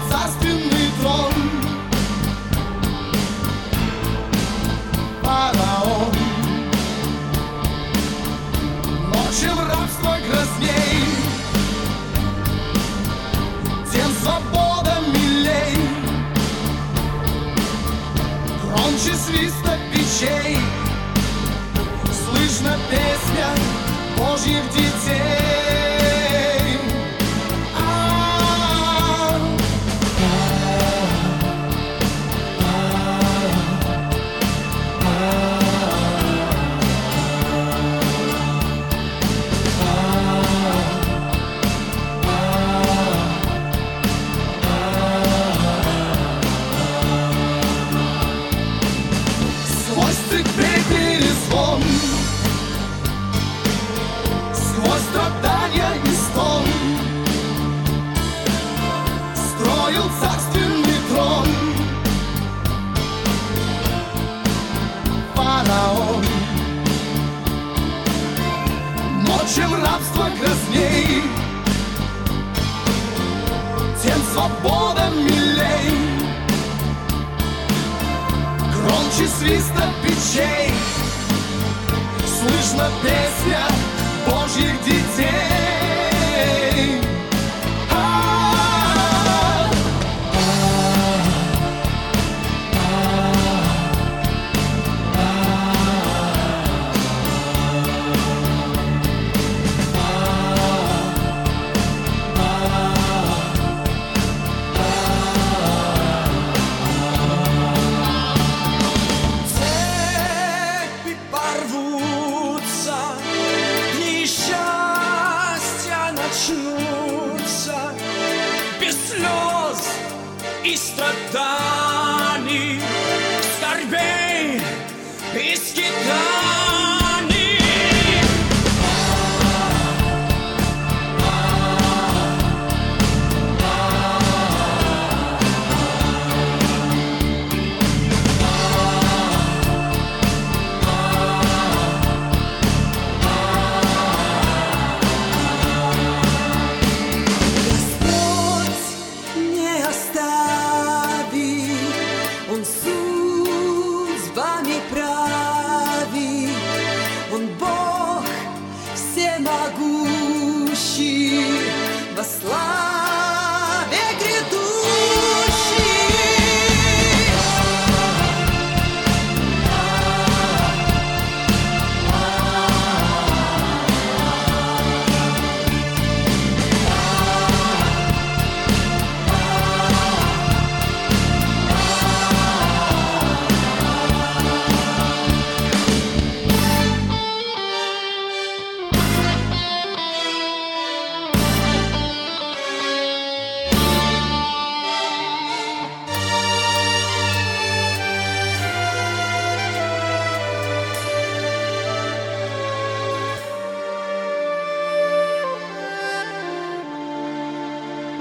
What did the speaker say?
царственный трон. Фараон, но чем рабство грозней, тем свобода милей. Громче свиста печей слышна песня Божьих детей. Сквозь цепей перезвон, сквозь страдания и стон строил царственный трон. Фараон, но чем рабство грозней, тем свобода милей. Громче свиста печей слышна песня Божьих детей. Цепи порвутся, дни счастья начнутся, без слез и страданий, скорбей и скитаний.